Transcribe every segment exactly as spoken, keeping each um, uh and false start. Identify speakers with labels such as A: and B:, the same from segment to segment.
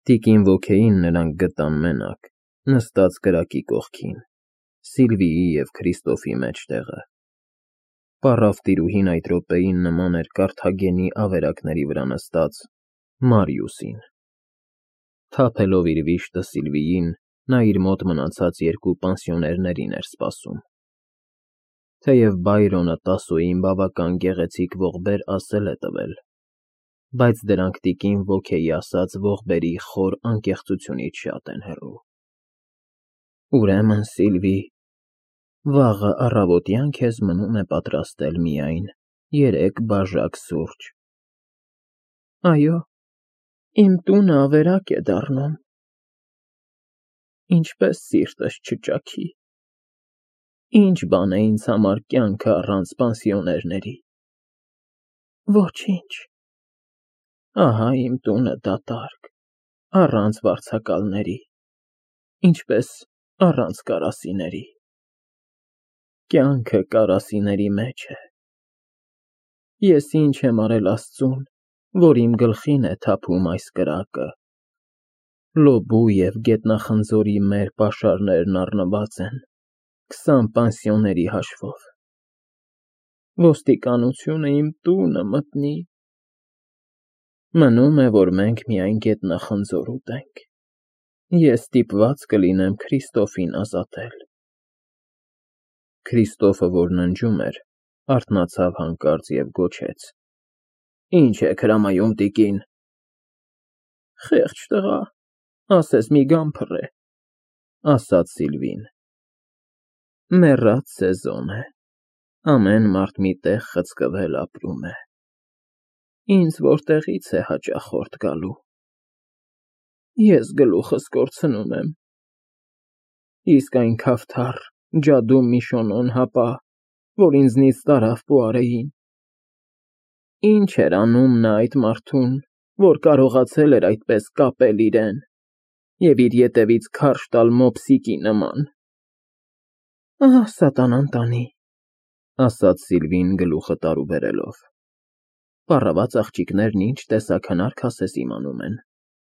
A: Տիկին ոգեին նրանք գտան մենակ, նստած կրակի կողքին, Սիլվիի և Քրիստոֆի մեջտեղը։ Պառավ տիրուհին այդ րոպեին նման էր Կարթագենի ավերակների վրա նստած Մարիուսին։ Թափելով իր վիշտը Սիլվիին, նա իր մոտ մնացած երկու պանսիոներներին էր սպասում։ Թեև Բայրոնը Տասոյին բավական գեղեցիկ ողբեր ասել է տվել, բայց դրանք տիկին ոգեի ասած ողբերի խոր անկեղծությունից շատ են հեռու։ Ուրեմն, Սիլվի, վաղը առավոտյան քեզ մնում է պատրաստել միայն երեք բաժակ սուրճ։ Այո, իմ տունը ավերակ է դառնում։ Ինչպես սիրտս չճաքի։ Ինչ բան է ինձ համար կյանքը առանց պանսիոներների։ Ոչինչ։ Ահա իմ տունը դատարկ, առանց վարձակալների, ինչպես առանց կարասիների։ Կյանքը կարասիների մեջ է։ Ես ինչ եմ արել Աստծուն, որ իմ գլխին է թափում այս կրակը։ Լոբու և գետնախնձորի մեր պաշարներն առնված են քսան պանսիոների հաշվով։ Ոստիկանությունը իմ տունը մտնի։ Մնում է, որ մենք միայն գետնախնձոր ուտենք։ Ես ստիպված կլինեմ Քրիստոֆին ազատել։ Քրիստոֆը, որ ննջում էր, արթնացավ հանկարծ և գոչեց. Ինչ եք հրամայում, տիկին։ Խեղճ տղա, ասես մի գամփր է, ասաց Սիլվին։ Մեռած սեզոն է, ամեն մարդ մի տեղ խցկվել ապրում է։ Ինձ որտեղից է հաճախորդ գալու։ Ես գլուխս կորցնում եմ։ Իսկ այն քավթառ, ջադու Միշոնոն հապա, որ ինձնից տարավ Պուարեին։ Ինչ էր անում նա այդ մարդուն, որ կարողացել էր այդպես կապել իրեն և իր ետևից քարշ տալ մոպսիկի նման։ Ահ, սատանան տանի, ասաց Սիլվին գլուխը տարուբերելով։ Պառաված աղջիկներն ինչ տեսաքնար քասես իմանում են։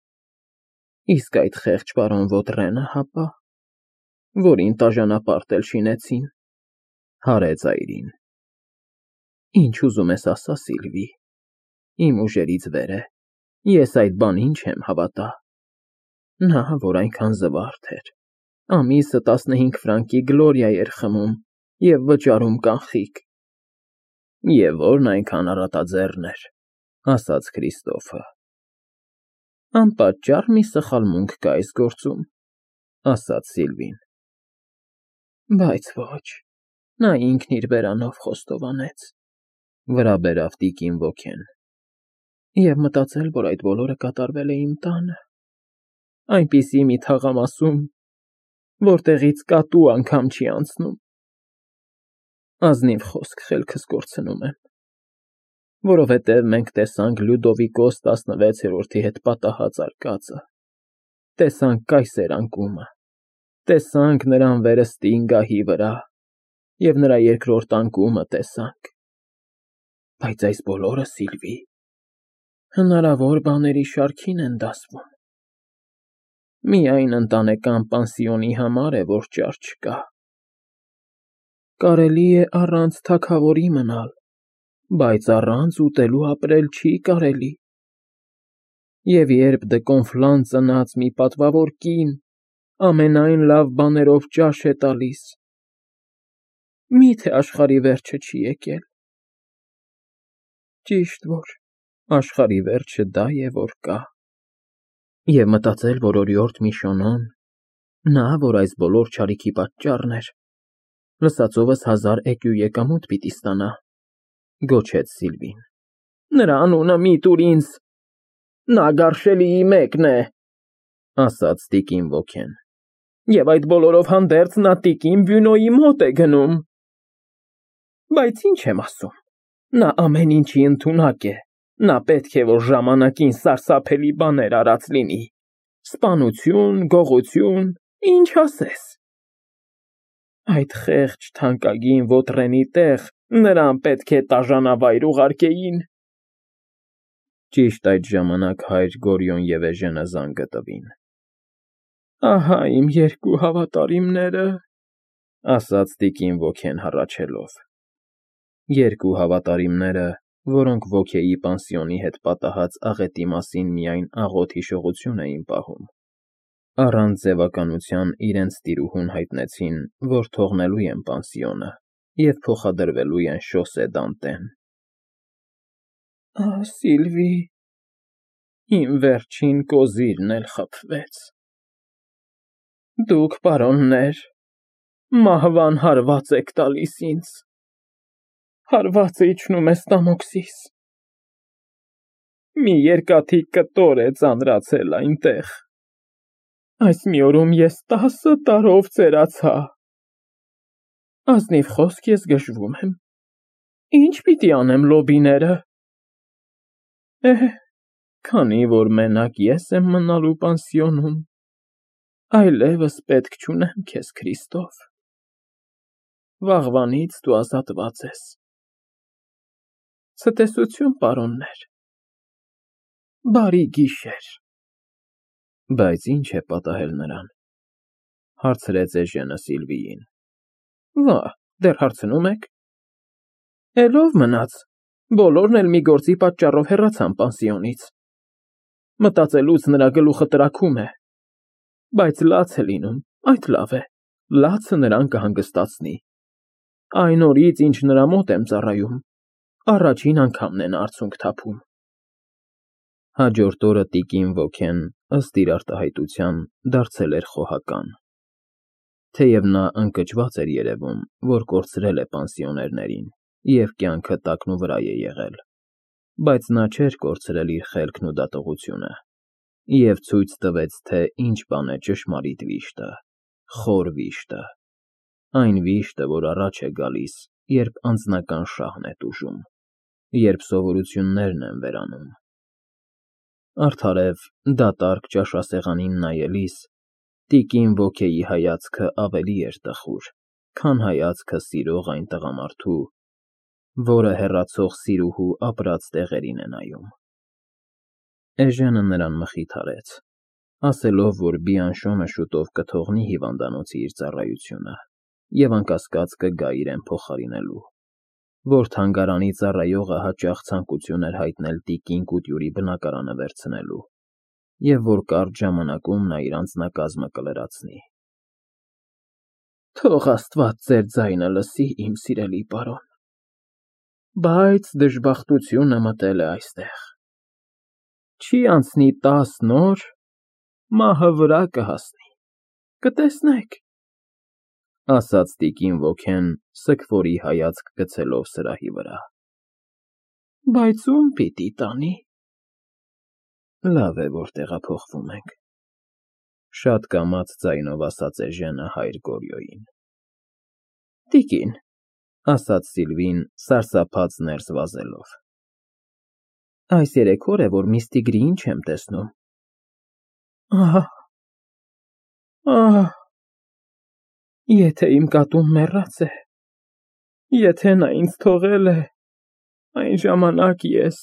A: Իսկ այդ խեղճ պարոն Ոտրենը հապա, որին տաժանապարտ էլ շինեցին, հարեց այրին։ Ինչ ուզում ես ասա, Սիլվի, իմ ուժերից վեր է, ես այդ բանին չեմ հավատա։ Նա, որ այնքան զվարթ էր, ամիսը տասնհինգ ֆրանկի գլորիա էր խմում և վճարում կանխիկ։ Եվ որն այնքան առատաձեռն էր, ասաց Քրիստոֆը։ Անպատճառ մի սխալմունք կա այս գործում, ասաց Սիլվին։ Բայց ոչ, նա ինքն իր բերանով խոստովանեց, վրա բերավ տիկին ոգեն։ Եվ մտածել, որ այդ բոլորը կատարվել է իմ տանը, այնպիսի մի թաղամասում, որտեղից կատու անգամ չի անցնում։ Ազնիվ խոսք խելքս կորցնում եմ, որովհետև մենք տեսանք Լյուդովիկոս տասնվեցերորդի հետ պատահած արկածը, տեսանք կայսեր անկումը, տեսանք նրան վերստին գահի վրա և նրա երկրորդ անկումը տեսանք։ Բայց այս բոլորը, Սիլվի, հնարավոր բաների շարքին են դասվում։ Միայն ընտանեկան պանսիոնի համար է, որ ճար չկա։ Կարելի է առանց թագավորի մնալ, բայց առանց ուտելու ապրել չի կարելի։ Եվ երբ դկոնֆլան ծնած մի պատվավոր կին ամենայն լավ բաներով ճաշ է տալիս, մի՞թե աշխարհի վերջը չի եկել։ Ճիշտ որ աշխարհի վերջը դա է, որ կա։ Եվ մտածել, որ օրիորդ Միշոնոն, նա, որ այս բոլոր չարիքի պատճառն էր, լսածովս հազար էկյու եկամուտ պիտի ստանա, գոչեց Սիլվին։ Նրա անունը մի տուր ինձ, նա գարշելիի մեկն է, ասաց տիկին ոգեն։ Եվ այդ բոլորով հանդերձ նա տիկին Բյունոյի մոտ է գնում։ Բայց ինչ եմ ասում, նա ամեն ինչի ընդունակ է, նա պետք է, որ ժամանակին սարսափելի բաներ արած լինի, սպանություն, գողություն, ինչ ասես։ Այդ խեղճ թանկագին Ոտրենի տեղ նրան պետք է տաժանավայր ուղարկեին։ Ճիշտ այդ ժամանակ հայր Գորիոն և Էժենը զանգը տվին։ «Ահա իմ երկու հավատարիմները», ասաց տիկին Ոքեն հառաչելով։ Երկու հավատարիմները, որոնք Ոքեի պանսիոնի հետ պատահած աղետի մասին միայն աղոտ հիշողություն էին պահում, առանց ձևականության իրենց տիրուհուն հայտնեցին, որ թողնելու են պանսիոնը և փոխադրվելու են Շոսե Դանտեն։ «Ահ, Սիլվի, իմ վերջին կոզիրն էլ խաբվեց։ Դուք, պարոններ, մահվան հարված եք տալիս ինձ, հարվածը իջնում է ստամոքսիս։ Մի երկաթի կտոր է ծանրացել այնտեղ։ Այս մի օրում ես տասը տարով ծերացա։ Ազնիվ խոսք ես գժվում եմ։ Ինչ պիտի անեմ լոբիները։ Էհ, քանի որ մենակ ես եմ մնալու պանսիոնում, այլևս պետք չունեմ քեզ, Քրիստոֆ։ Վաղվանից դու ազատված ես։ Ցտեսություն, պարոններ։ Բարի գիշեր»։ Բայց ի՞նչ է պատահել նրան, հարցրեց Էժենը Սիլվիին։ Վա, դեռ հարցնում եք։ Էլ ով մնաց, բոլորն էլ մի գործի պատճառով հեռացան պանսիոնից։ Մտածելուց նրա գլուխը տրաքում է։ Բայց լաց է լինում, այդ լավ է, լացը նրան կհանգստացնի։ Այն օրից, ինչ նրա մոտ եմ ծառայում, առաջին անգամն է նա արցունք թափում։ Հաջորդ օրը տիկին Ոքեն, ըստ իր արտահայտության, դարձել էր խոհական։ Թեև նա ընկճված էր երևում, որ կորցրել է պանսիոներներին և կյանքը տակնուվրա է եղել, բայց նա չէր կորցրել իր խելքն ու դատողությունը և ցույց տվեց, թե ինչ բան է ճշմարիտ վիշտը, խոր վիշտը, այն վիշտը, որ առաջ է գալիս, երբ անձնական շահն է տուժում, երբ սովորություններն են վերանում։ Արդարև, դատարկ ճաշասեղանին նայելիս, տիկին Ոքեի հայացքը ավելի էր տխուր, քան հայացքը սիրող այն տղամարդու, որը հեռացող սիրուհու ապրած տեղերին է նայում։ Էժենը նրան մխիթարեց, ասելով, որ Բիանշոնը շուտով կթողնի հիվանդանոցի իր ծառայությունը և անկասկած կգա իրեն փոխարինելու, որ թանգարանի ծառայողը հաճախ ցանկություն էր հայտնել տիկին Կուտյուրի բնակարանը վերցնելու և որ կարճ ժամանակում նա իր անձնակազմը կլրացնի։ Թող Աստված ձեր ձայնը լսի, իմ սիրելի պարոն, բայց դժբախտությունը մտել է այստեղ։ Չի անցնի տասն օր, մահը վրա կհասնի, կտեսնեք, ասաց տիկին Ոքեն, սգվորի հայացք գցելով սրահի վրա։ Բայց ում պիտի տանի։ Լավ է, որ տեղափոխվում ենք, շատ կամաց ձայնով ասաց Էժենը հայր Գորիոյին։ Տիկին, ասաց Սիլվին, սարսափած ներս վազելով։ Այս երեք օր է, որ միստր Տիգրի ինչ եմ տեսնում։ Ահ, ահ, եթե իմ կատուն մեռած է, եթե նա ինձ թողել է, այն ժամանակ ես…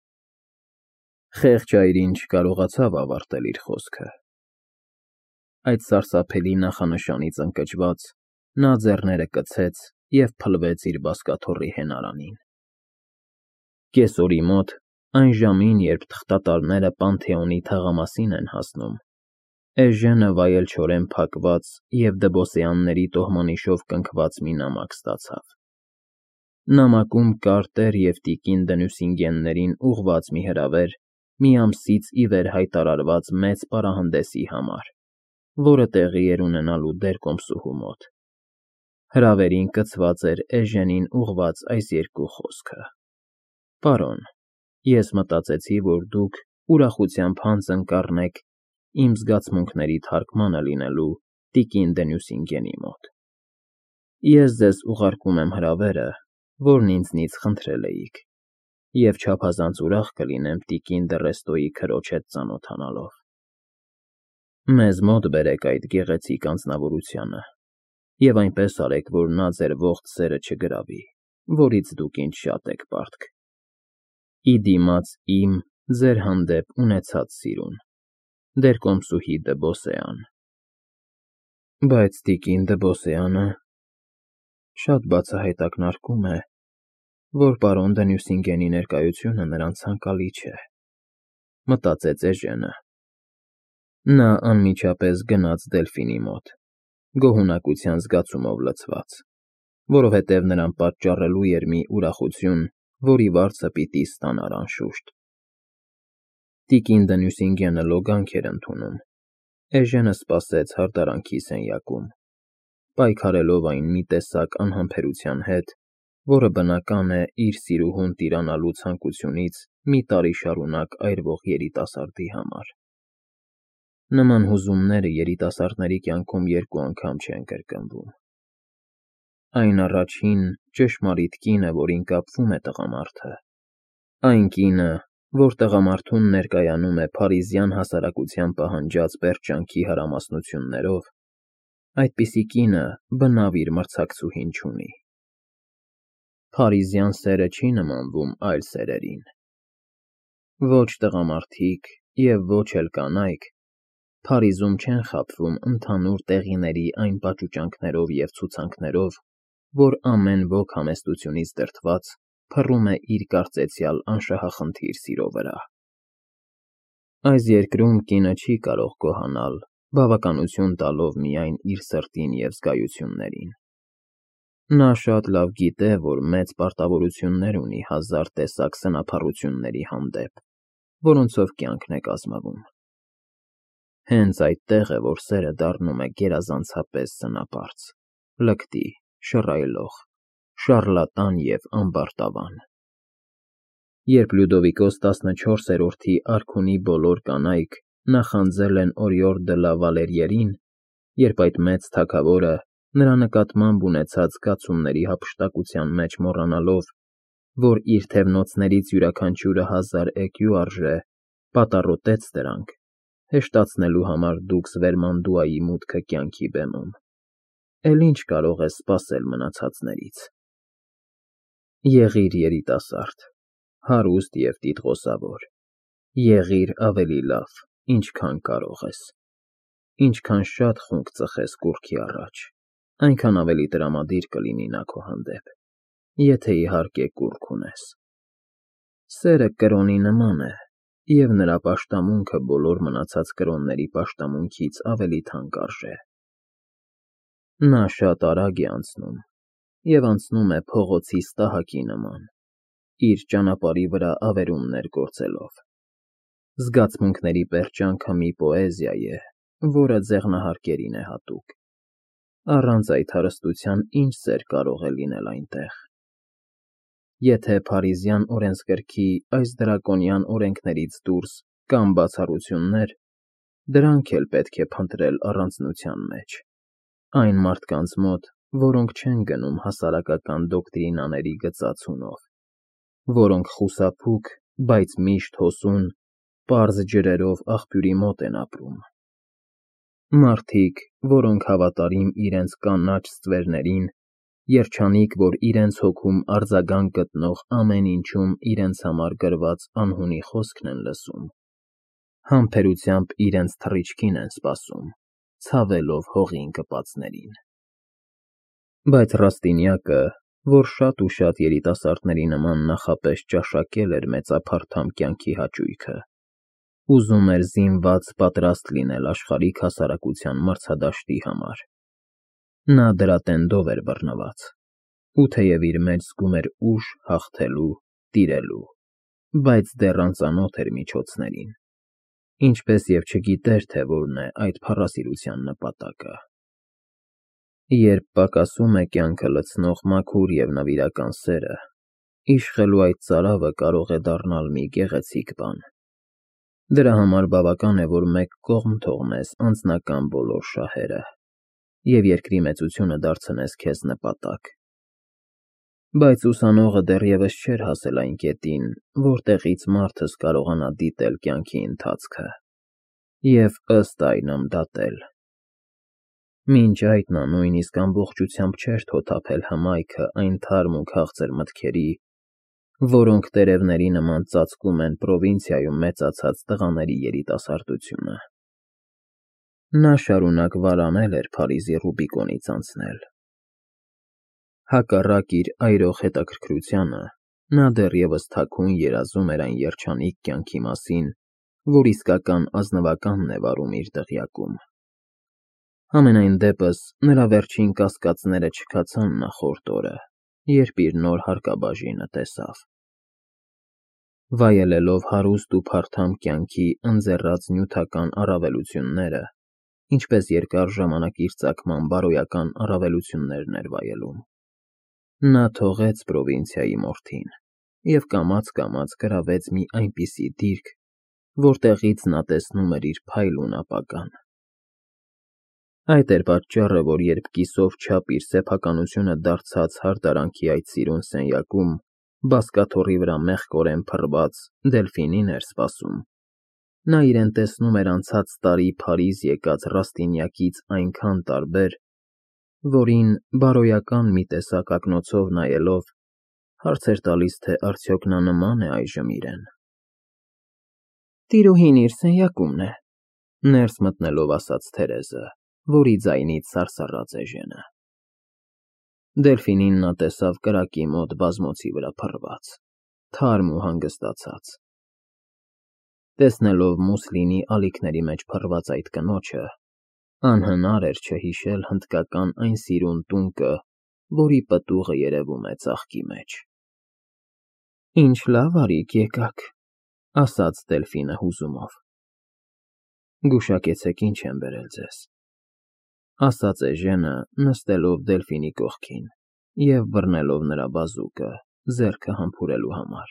A: Խեղճ այրին չկարողացավ ավարտել իր խոսքը։ Այդ սարսափելի նախանշանից ընկճված, նա ձեռները կցեց և փլվեց իր բազկաթոռի հենարանին։ Կեսօրի մոտ, այն ժամին, երբ թղթատարները Պանթեոնի թաղամասին են հասնում, Էժենը վայելչորեն փակված և դբոսեանների տոհմանիշով կնքված մի նամակ ստացավ։ Նամակում կար տեր և տիկին Դենյուսինգեններին ուղղված մի հրավեր մի ամսից ի վեր հայտարարված մեծ պարահանդեսի համար, որը տեղի էր ունենալու դերկոմսուհու մոտ։ Հրավերին կցված էր Էժենին ուղղված այս երկու խոսքը. Պարոն, ես մտածեցի, որ դուք ուրախությամբ հանձն կառնեք իմ զգացմունքների թարգմանը լինելու տիկին Դենյուսինգենի մոտ։ Ես ձեզ ուղարկում եմ հրավերը, որն ինձնից խնդրել էիք, և չափազանց ուրախ կլինեմ տիկին Դռեստոյի քրոջ հետ ծանոթանալով։ Մեզ մոտ բերեք այդ գեղեցիկ անձնավորությանը և այնպես արեք, որ նա ձեր ողջ սերը չգրավի, որից դուք ինձ շատ եք պարտք։ Ի դիմաց իմ ձեր հանդեպ ունեցած սիրուն, դեր կոմսուհի Դբոսեան։ Բայց տիկին Դբոսեանը շատ բացահայտակնարկում է, որ պարոն Դենյուսինգենի ներկայությունը նրան ցանկալի չէ, մտածեց Էժենը։ Նա անմիջապես գնաց Դելֆինի մոտ, գոհունակության զգացումով լցված, որովհետև նրան պատճառելու էր մի ուրախություն, որի վարձը պիտի ստանար անշուշտ։ Տիկին Դենյուսինգենը լոգանք էր ընդունում, Էժենը սպասեց հարդարանքի սենյակում, պայքարելով այն մի տեսակ անհամբերության հետ, որը բնական է իր սիրուհուն տիրանալու ցանկությունից մի տարի շարունակ այրվող երիտասարդի համար։ Նման հուզումները երիտասարդների կյանքում երկու անգամ չեն կրկնվում։ Այն առաջին ճշմարիտ կինը, որին կապվում է տղամարդը, այն կինը, որ տղամարդուն ներկայանում է փարիզյան հասարակության պահանջած պերճանքի հարամասնություններով, այդպիսի կինը բնավ իր մրցակցուհին չունի։ Փարիզյան սերը չի նմանվում այլ սերերին։ Ոչ տղամարդիկ և ոչ էլ կանայք Փարիզում չեն խաբվում ընդհանուր տեղիների այն պաճուճանքներով և ցուցանքներով, որ ամեն ոք համեստությունից դրդված փռում է իր կարծեցյալ անշահախնդիր սիրո վրա։ Այս երկրում կինը չի կարող գոհանալ, բավականություն տալով միայն իր սրտին և զգայություններին։ Նա շատ լավ գիտե, որ մեծ պարտավորություններ ունի հազար տեսակ սնափառությունների հանդեպ, որոնցով կյանքն է կազմվում։ Հենց այդտեղ է, որ սերը դառնում է գերազանցապես սնապարծ, լկտի, շռայլող, շառլատան և ամբարտավան։ Երբ Լյուդովիկոս տասնչորսերորդի արքունի բոլոր կանայք նախանձել են Օրիոր դը լա Վալերիերին, երբ այդ մեծ թագավորը, նրա նկատմամբ ունեցած զգացումների հափշտակության մեջ մոռանալով, որ իր թևնոցներից յուրաքանչյուրը հազար էկյու արժե, պատառոտեց դրանք, հեշտացնելու համար դուքս Վերմանդուայի մուտքը կյանքի բեմում, էլ ինչ կարող ես սպասել մնացածներից։ Եղիր երիտասարդ, հարուստ և տիտղոսավոր, եղիր ավելի լավ, ինչքան կարող ես, ինչքան շատ խունկ ծխես կուռքի առաջ, այնքան ավելի տրամադիր կլինի նա քո հանդեպ, եթե իհարկե կուռք ունես։ Սերը կրոնի նման է, և նրա պաշտամունքը բոլոր մնացած կրոնների պաշտամունքից ավելի թանկ արժե։ Նա շատ արագ է անցնում և անցնում է փողոցի ստահակի նման, իր ճանապարհի վրա ավերումներ գործելով։ Զգացմունքների պերճանքը մի պոեզիա է, որը ձեղնահարկերին է հատուկ։ Առանց այդ հարստության ինչ սեր կարող է լինել այնտեղ։ Եթե փարիզյան օրենսգրքի այս դրակոնյան օրենքներից դուրս կան բացառություններ, դրանք էլ պետք է փնտրել առանձնության մեջ, այն մարդկանց մոտ, որոնք չեն գնում հասարակական դոկտրինաների գծացումով, որոնք խուսափուկ, բայց միշտ հոսուն, պարզ ջրերով աղբյուրի մոտ են ապրում։ Մարդիկ, որոնք հավատարիմ իրենց կանաչ ստվերներին, երջանիկ, որ իրենց հոգում արձագանք գտնող ամեն ինչում իրենց համար գրված անհունի խոսքն են լսում, համբերությամբ իրենց թռիչքին են սպասում, ցավելով հողին կպածներին։ Բայց Ռաստինյակը, որ շատ ու շատ երիտասարդների նման նախապես ճաշակել էր մեծափարթամ կյանքի հաճույքը, ուզում էր զինված պատրաստ լինել աշխարհիկ հասարակության մրցադաշտի համար։ Նա դրա տենդով էր բռնված, ու թեև իր մեջ զգում էր ուժ հաղթելու, տիրելու, բայց դեռ անծանոթ էր միջոցներին, ինչպես և չգիտեր, թե որն է այդ փառասիրության նպատակը։ Երբ պակասում է կյանքը լցնող մաքուր և նվիրական սերը, իշխելու այդ ծարավը կարող է դառնալ մի գեղեցիկ բան։ Դրա համար բավական է, որ մեկ կողմ թողնես անձնական բոլոր շահերը և երկրի մեծությունը դարձնես քեզ նպատակ։ Բայց ուսանողը դեռևս չէր հասել այն կետին, որտեղից մարդս կարողանա դիտել կյանքի ընթացքը և ըստ այնմ դատել։ Մինչ այդ նա նույնիսկ ամբողջությամբ չէր թոթափել հմայքը այն թարմ ու քաղցր մտքերի, որոնք տերևների նման ծածկում են պրովինցիայում մեծացած տղաների երիտասարդությունը։ Նա շարունակ վարանել էր Փարիզի Ռուբիկոնից անցնել։ Հակառակ իր այրող հետաքրքրությանը, նա դեռևս թաքուն երազում էր այն երջանիկ կյանքի մասին, որ իսկական ազնվականն է վարում իր դղյակում։ Համենայն դեպս, նրա վերջին կասկածները չքացան նախորդ օրը, երբ իր նոր հարկաբաժինը տեսավ։ Վայելելով հարուստ ու փարթամ կյանքի ընձեռած նյութական առավելությունները, ինչպես երկար ժամանակ իր ծագման բարոյական առավելություններն էր վայելում, նա թողեց պրովինցիայի մորթին և կամաց-կամաց գրավեց մի այնպիսի դիրք, որտեղից նա տեսնում էր իր փայլուն ապագան։ Այդ էր պատճառը, որ երբ կիսով չափ իր սեփականությունը դարձած հարդարանքի այդ սիրուն սենյակում բազկաթոռի վրա մեղքորեն փռված Դելֆինին էր սպասում, նա իրեն տեսնում էր անցած տարի Փարիզ եկած Ռաստինյակից այնքան տարբեր, որին, բարոյական մի տեսակ ակնոցով նայելով, հարց էր տալիս, թե արդյոք նա նման է այժմ իրեն։ «Տիրուհին իր սենյակումն է», ներս մտնելով ասաց Թերեզը, որի ձայնից սարսռաց Էժենը։ Դելֆինին նա տեսավ կրակի մոտ բազմոցի վրա փռված, թարմ ու հանգստացած։ Տեսնելով մուսլինի ալիքների մեջ փռված այդ կնոջը, անհնար էր չհիշել հնդկական այն սիրուն տունկը, որի պտուղը երևում է ծաղկի մեջ։ «Ինչ լավ արիք եկաք», ասաց Դելֆինը հուզումով։ «Գուշակեցեք ինչ եմ բերել ձեզ», ասաց Էժենը, նստելով Դելֆինի կողքին և բռնելով նրա բազուկը, ձեռքը համբուրելու համար։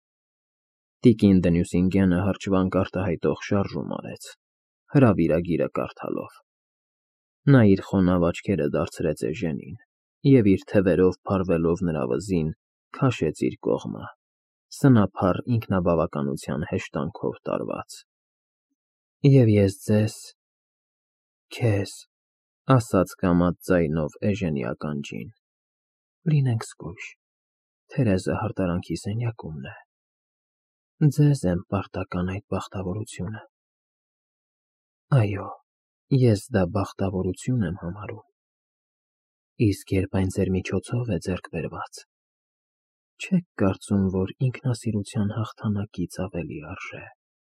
A: Տիկին Դենյուսինգենը հրճվանք արտահայտող շարժում արեց, հրավիրագիրը կարդալով։ Նա իր խոնավ աչքերը դարձրեց Էժենին և իր թևերով փարվելով նրա վզին, քաշեց իր կողմը, սնափառ ինքնաբավականության հեշտանքով տարված։ «Եվ ես ձեզ, քեզ», ասաց կամաց ձայնով Էժենի ականջին, «լինենք զգույշ, Թերեզը հարդարանքի սենյակումն է, ձեզ եմ պարտական այդ բախտավորությունը։ Այո, ես դա բախտավորություն եմ համարում, իսկ երբ այն ձեր միջոցով է ձեռք բերված, չեք կարծում, որ ինքնասիրության հաղթանակից ավելի արժե։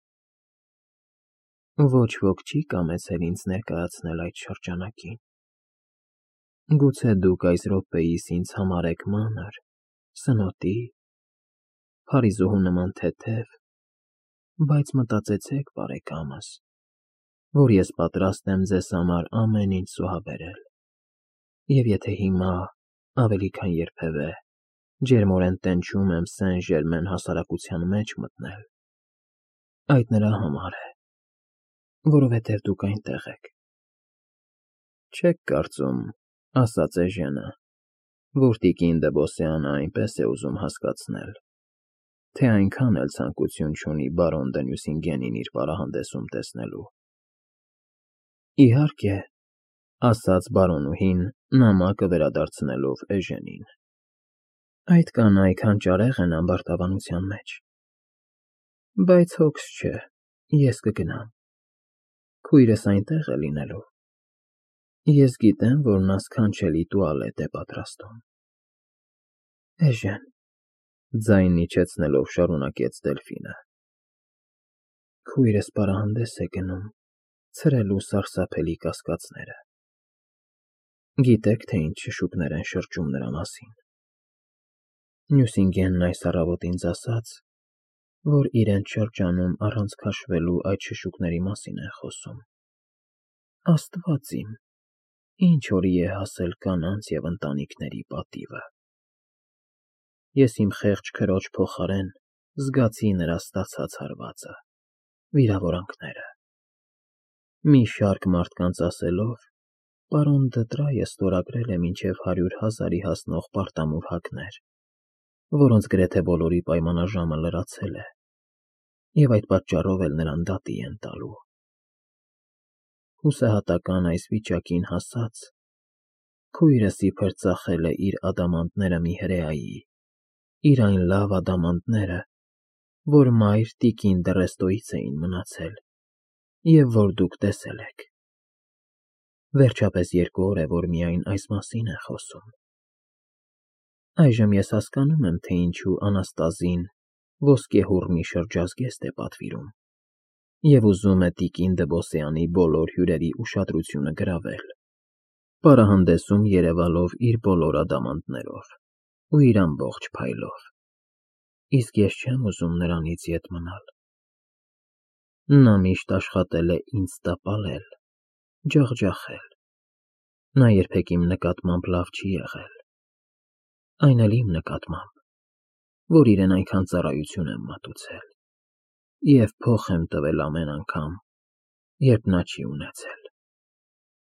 A: Ոչ ոք չի կամեցել ինձ ներկայացնել այդ շրջանակին։ Գուցե դուք այս րոպեիս ինձ համարեք մանր, սնոտի, Փարիզուհու նման թեթև, բայց մտածեցեք, բարեկամս, որ ես պատրաստ եմ ձեզ համար ամեն ինչ զոհաբերել, և եթե հիմա, ավելի քան երբևէ, ջերմորեն տենչում եմ Սեն֊Ժերմեն հասարակության մեջ մտնել, այդ նրա համար է, որովհետև դուք այնտեղ եք։ Չեք կարծում, ասաց Էժենը, որ տիկին Դեբոսյանը այնպես է ուզում հասկացնել, թե այնքան էլ ցանկություն չունի բարոն Դենյուսինգենին իր պարահանդեսում տեսնելու։ Իհարկե, ասաց բարոնուհին, նամակը վերադարձնելով Էժենին։ Այդ կանայք հանճարեղ են ամբարտավանության մեջ։ Բայց հոգս չէ, ես կգնամ։ Քույրս այնտեղ է լինելու։ Ես գիտեմ, որ նա սքանչելի տուալետ է պատրաստում։ Էժեն, ձայն իջեցնելով շարունակեց Դելֆինը, քույրս պարահանդես է գնում ցրելու սարսափելի կասկածները։ Գիտեք, թե ինչ շշուկներ են շրջում նրա մասին։ Նյուսինգենն այս առավոտ ինձ ասաց, որ իրենց շրջանում առանց քաշվելու այդ շշուկների մասին են խոսում։ Աստված իմ, ինչ օրի է հասել կանանց և ընտանիքների պատիվը։ Ես իմ խեղճ քրոջ փոխարեն զգացի նրա ստացած հարվածը, վիրավորանքները։ Մի շարք մարդկանց ասելով, պարոն Դտրայը ստորագրել է մինչև հարյուր հազարի հասնող պարտամուրհակներ, որոնց գրեթե բոլորի պայմանաժամը լրացել է, և այդ պատճառով էլ նրան դատի են տալու։ Հուսահատական այս վիճակին հասած, քույրս իբր ծախել է իր ադամանդները մի հրեայի, իր այն լավ ադամանդները, որ մայր տիկին Դռեստոյից էին մնացել և որ դուք տեսել եք։ Վերջապես երկու օր է, որ միայն այս մասին են խոսում։ Այժմ ես հասկանում եմ, թե ինչու Անաստազին ոսկեհուռ մի շրջազգեստ է պատվիրում և ուզում է տիկին Դվոսյանի բոլոր հյուրերի ուշադրությունը գրավել, պարահանդեսում երևալով իր բոլոր ադամանդներով ու իր ամբողջ փայլով, իսկ ես չեմ ուզում նրանից ետ մնալ։ Նա միշտ աշխատել է ինձ տապալել, ջախջախել, նա երբեք իմ նկատմամբ լավ չի եղել, այն էլ իմ նկատմամբ, որ իրեն այնքան ծառայություն եմ մատուցել և փոխ եմ տվել ամեն անգամ, երբ նա չի ունեցել։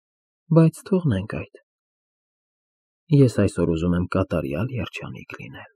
A: Բայց թողնենք այդ, ես այսօր ուզում եմ կատարյալ երջանիկ լինել։